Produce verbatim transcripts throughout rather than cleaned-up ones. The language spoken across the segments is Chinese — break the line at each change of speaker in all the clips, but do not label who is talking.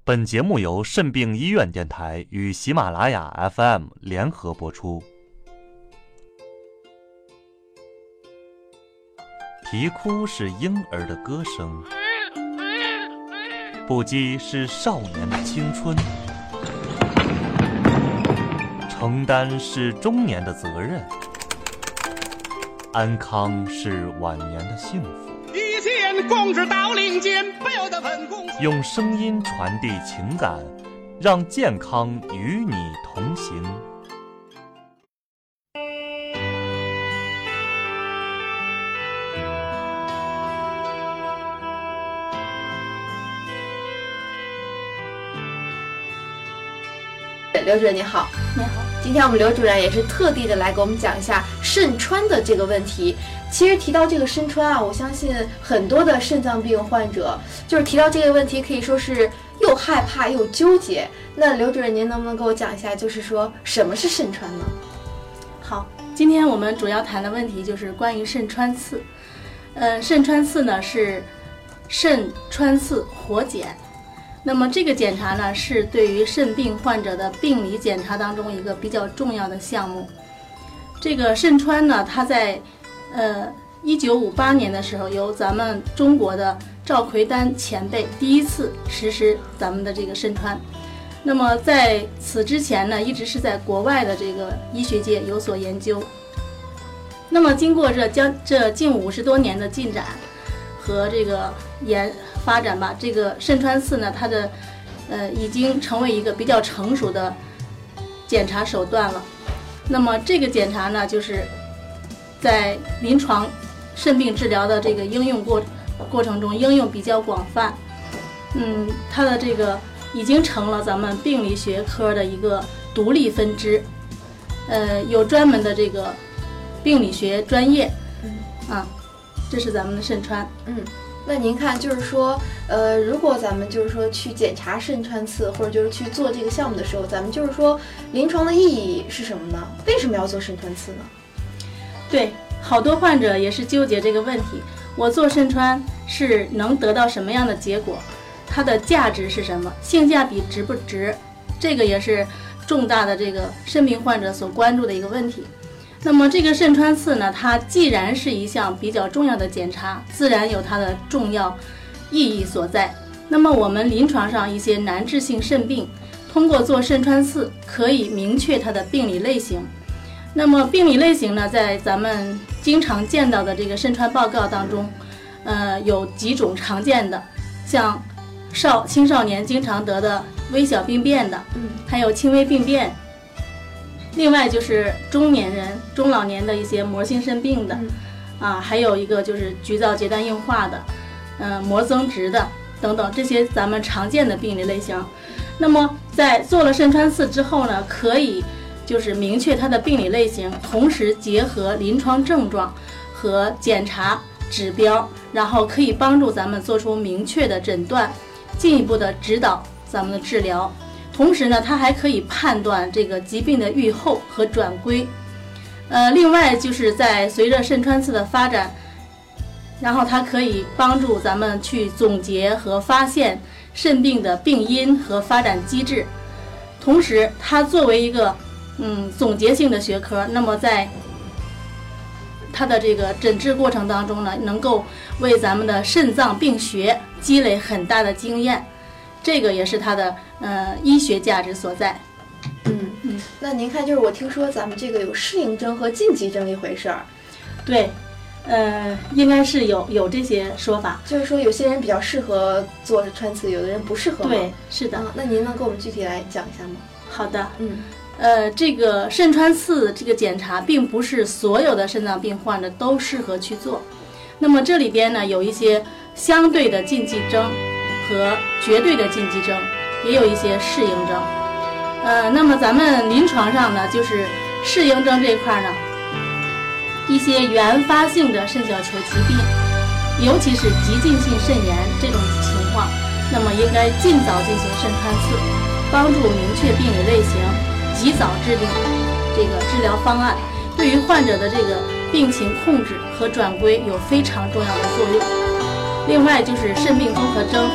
本节目由肾病医院电台与喜马拉雅 F M 联合播出。啼哭是婴儿的歌声，不羁是少年的青春，承担是中年的责任，安康是晚年的幸福。
一见公之到林间，不由得喷公。
用声音传递情感，让健康与你同行。
刘主任你好。
你好。
今天我们刘主任也是特地的来给我们讲一下肾穿的这个问题。其实提到这个肾穿啊，我相信很多的肾脏病患者就是提到这个问题可以说是又害怕又纠结。那刘主任您能不能给我讲一下，就是说什么是肾穿呢？
好，今天我们主要谈的问题就是关于肾穿刺。呃，肾穿刺呢是肾穿刺活检。那么这个检查呢，是对于肾病患者的病理检查当中一个比较重要的项目。这个肾穿呢，它在呃一九五八年的时候，由咱们中国的赵奎丹前辈第一次实施咱们的这个肾穿。那么在此之前呢，一直是在国外的这个医学界有所研究。那么经过这将这近五十多年的进展和这个研发展吧，这个肾穿刺呢，它的呃已经成为一个比较成熟的检查手段了。那么这个检查呢，就是在临床肾病治疗的这个应用过过程中应用比较广泛。嗯，它的这个已经成了咱们病理学科的一个独立分支，呃，有专门的这个病理学专业。嗯啊，这是咱们的肾穿。
嗯。那您看，就是说，呃，如果咱们就是说去检查肾穿刺，或者就是去做这个项目的时候，咱们就是说临床的意义是什么呢？为什么要做肾穿刺呢？
对，好多患者也是纠结这个问题。我做肾穿是能得到什么样的结果？它的价值是什么？性价比值不值？这个也是重大的这个肾病患者所关注的一个问题。那么这个肾穿刺呢，它既然是一项比较重要的检查，自然有它的重要意义所在。那么我们临床上一些难治性肾病，通过做肾穿刺可以明确它的病理类型。那么病理类型呢，在咱们经常见到的这个肾穿报告当中，呃，有几种常见的，像少青少年经常得的微小病变的，嗯，还有轻微病变。另外就是中年人、中老年的一些膜性肾病的，嗯、啊，还有一个就是局灶结构硬化的，嗯、呃，膜增殖的等等，这些咱们常见的病理类型。那么在做了肾穿刺之后呢，可以就是明确它的病理类型，同时结合临床症状和检查指标，然后可以帮助咱们做出明确的诊断，进一步的指导咱们的治疗。同时呢，它还可以判断这个疾病的预后和转归。呃，另外就是在随着肾穿刺的发展，然后它可以帮助咱们去总结和发现肾病的病因和发展机制。同时，它作为一个嗯总结性的学科，那么在它的这个诊治过程当中呢，能够为咱们的肾脏病学积累很大的经验。这个也是它的呃医学价值所在。
嗯嗯，那您看，就是我听说咱们这个有适应症和禁忌症一回事儿。
对，呃，应该是有有这些说法，
就是说有些人比较适合做穿刺，有的人不适合吗？
对，是的。
嗯，那您能给我们具体来讲一下吗？
好的，
嗯，
呃，这个肾穿刺这个检查，并不是所有的肾脏病患者都适合去做。那么这里边呢，有一些相对的禁忌症和绝对的禁忌症，也有一些适应症。呃，那么咱们临床上呢，就是适应症这一块呢，一些原发性的肾小球疾病，尤其是急进性肾炎这种情况，那么应该尽早进行肾穿刺，帮助明确病理类型，及早制定这个治疗方案，对于患者的这个病情控制和转归有非常重要的作用。另外就是肾病综合征，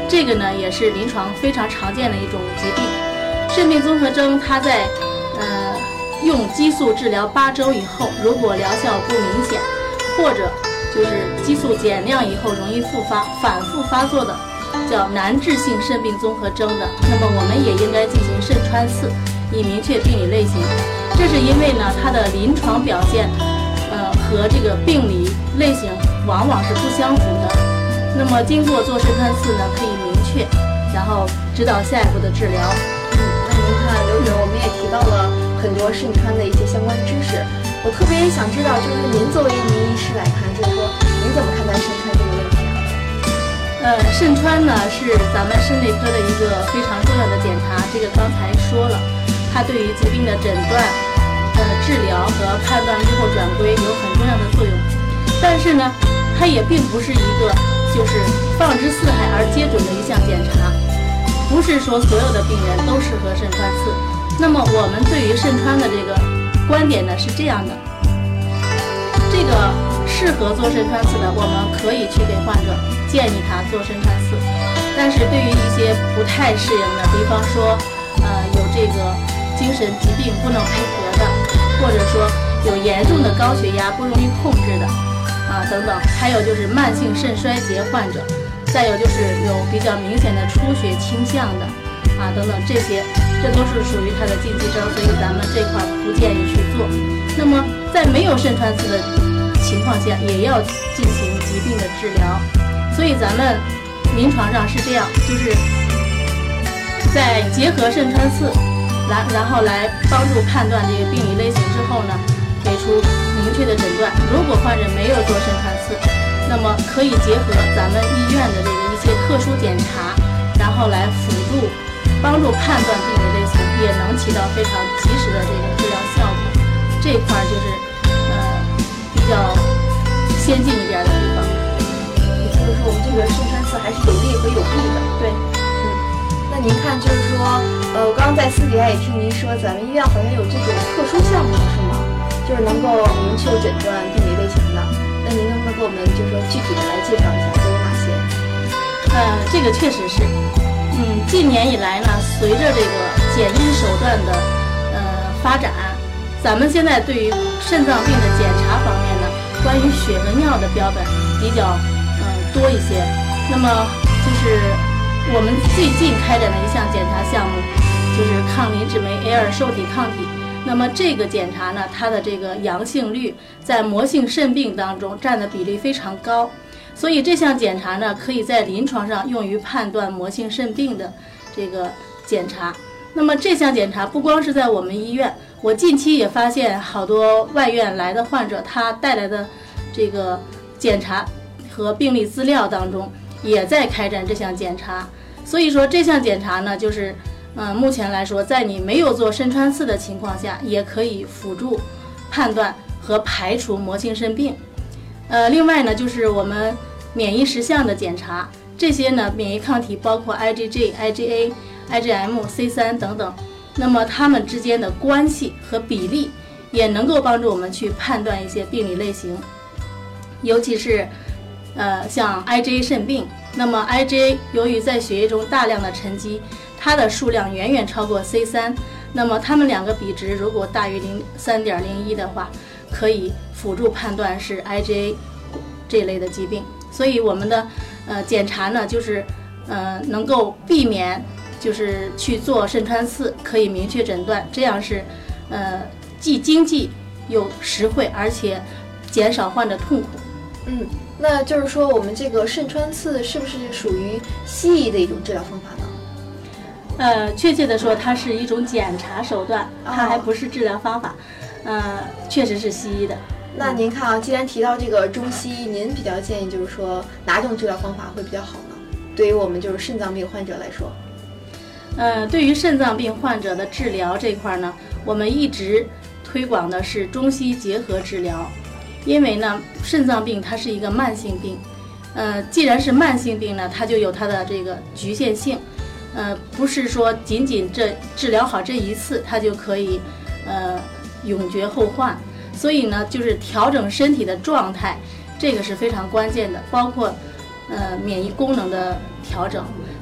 这个呢也是临床非常常见的一种疾病。肾病综合征它在呃用激素治疗八周以后，如果疗效不明显，或者就是激素减量以后容易复发、反复发作的，叫难治性肾病综合征的，那么我们也应该进行肾穿刺，以明确病理类型。这是因为呢，它的临床表现，呃，和这个病理类型往往是不相符的。那么经过做肾穿刺呢，可以明确，然后指导下一步的治疗。
嗯，那您看刘主任，我们也提到了很多肾穿的一些相关知识。我特别想知道，就是您作为一名医师来看，就是说您怎么看待肾穿这个问题啊？
呃，肾穿呢是咱们肾内科的一个非常重要的检查，这个刚才说了，它对于疾病的诊断、呃治疗和判断日后转归有很重要的作用。但是呢，它也并不是一个就是放之四海而皆准的一项检查，不是说所有的病人都适合肾穿刺。那么我们对于肾穿的这个观点呢是这样的，这个适合做肾穿刺的，我们可以去给患者建议他做肾穿刺。但是对于一些不太适应的，比方说呃有这个精神疾病不能配合的，或者说有严重的高血压不容易控制的啊等等，还有就是慢性肾衰竭患者，再有就是有比较明显的出血倾向的啊等等，这些这都是属于它的禁忌症，所以咱们这块不建议去做。那么在没有肾穿刺的情况下，也要进行疾病的治疗。所以咱们临床上是这样，就是在结合肾穿刺，然然后来帮助判断这个病理类型之后呢，给出明确的诊断。如果患者没有做肾穿刺，那么可以结合咱们医院的这个一些特殊检查，然后来辅助帮助判断病理类型，也能起到非常及时的这个治疗效果。这一块就是呃比较先进一点的地方。
也就是说，我们这个肾穿刺还是有利和有弊的。
对，
嗯，那您看，就是说，呃，我刚刚在私底下也听您说，咱们医院好像有这种特殊项目，是吗？就是能够明确诊断病理类型的。那您能不能给我们就是说具体的来介绍一下，都有哪些？
呃，这个确实是。嗯，近年以来呢，随着这个检验手段的呃发展，咱们现在对于肾脏病的检查方面呢，关于血和尿的标本比较嗯、呃、多一些。那么就是我们最近开展的一项检查项目，就是抗磷脂酶 A 二 受体抗体。那么这个检查呢，它的这个阳性率在膜性肾病当中占的比例非常高。所以这项检查呢，可以在临床上用于判断膜性肾病的这个检查。那么这项检查不光是在我们医院，我近期也发现好多外院来的患者，他带来的这个检查和病历资料当中也在开展这项检查。所以说这项检查呢，就是嗯、呃，目前来说，在你没有做肾穿刺的情况下，也可以辅助判断和排除膜性肾病。呃，另外呢，就是我们免疫十项的检查，这些呢，免疫抗体包括 I G G、I G A、I G M、C 三 等等，那么它们之间的关系和比例也能够帮助我们去判断一些病理类型，尤其是呃像 I G A 肾病，那么 I G A 由于在血液中大量的沉积，它的数量远远超过 C 三，那么它们两个比值如果大于零 三点零一的话，可以辅助判断是 I G A 这类的疾病。所以我们的呃检查呢，就是呃能够避免就是去做肾穿刺，可以明确诊断，这样是呃既经济又实惠，而且减少患者痛苦。
嗯，那就是说我们这个肾穿刺是不是属于西医的一种治疗方法呢？
呃，确切的说，它是一种检查手段，它还不是治疗方法。呃，确实是西医的。
那您看啊，既然提到这个中西医，您比较建议就是说哪种治疗方法会比较好呢？对于我们就是肾脏病患者来说，
呃，对于肾脏病患者的治疗这块呢，我们一直推广的是中西结合治疗，因为呢，肾脏病它是一个慢性病，呃，既然是慢性病呢，它就有它的这个局限性，呃，不是说仅仅这治疗好这一次，它就可以呃永绝后患。所以呢，就是调整身体的状态，这个是非常关键的，包括呃免疫功能的调整。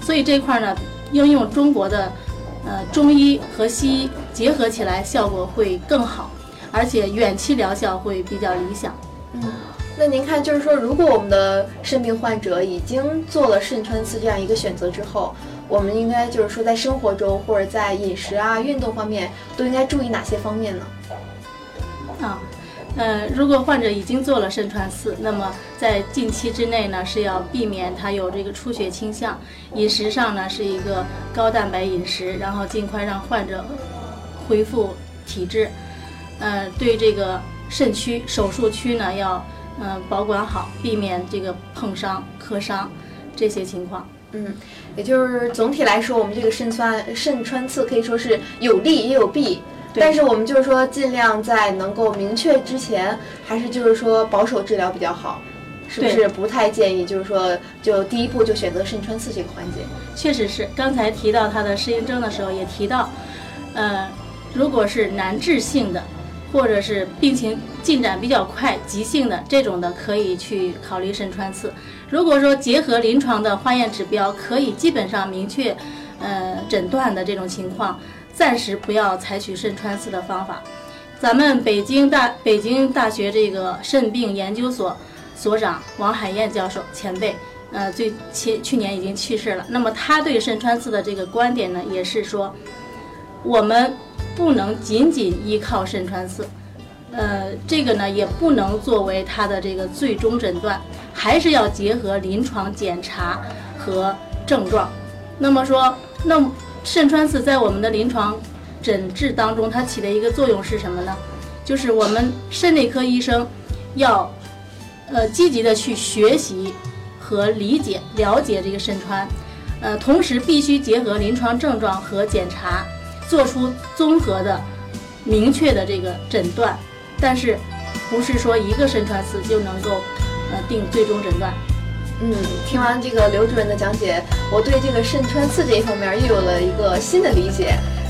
所以这块呢，应用中国的呃中医和西医结合起来，效果会更好，而且远期疗效会比较理想。
嗯，那您看，就是说，如果我们的肾病患者已经做了肾穿刺这样一个选择之后，我们应该就是说在生活中或者在饮食啊、运动方面都应该注意哪些方面呢？
啊，呃，如果患者已经做了肾穿刺，那么在近期之内呢，是要避免他有这个出血倾向，饮食上呢是一个高蛋白饮食，然后尽快让患者恢复体质。呃，对这个肾区、手术区呢要呃保管好，避免这个碰伤、磕伤这些情况。
嗯，也就是总体来说，我们这个肾穿肾穿刺可以说是有利也有弊。但是我们就是说，尽量在能够明确之前，还是就是说保守治疗比较好，是不是？不太建议就是说，就第一步就选择肾穿刺这个环节。
确实是，刚才提到他的适应症的时候也提到，呃，如果是难治性的，或者是病情进展比较快、急性的这种的，可以去考虑肾穿刺。如果说结合临床的化验指标，可以基本上明确呃诊断的这种情况，暂时不要采取肾穿刺的方法。咱们北京大北京大学这个肾病研究所所长王海燕教授前辈，呃，最去去年已经去世了。那么他对肾穿刺的这个观点呢，也是说，我们不能仅仅依靠肾穿刺，呃，这个呢也不能作为他的这个最终诊断，还是要结合临床检查和症状。那么说，那么肾穿刺在我们的临床诊治当中，它起的一个作用是什么呢？就是我们肾内科医生要呃积极的去学习和理解、了解这个肾穿，呃，同时必须结合临床症状和检查，做出综合的、明确的这个诊断。但是，不是说一个肾穿刺就能够呃定最终诊断。
嗯，听完这个刘主任的讲解，我对这个肾穿刺这一方面又有了一个新的理解。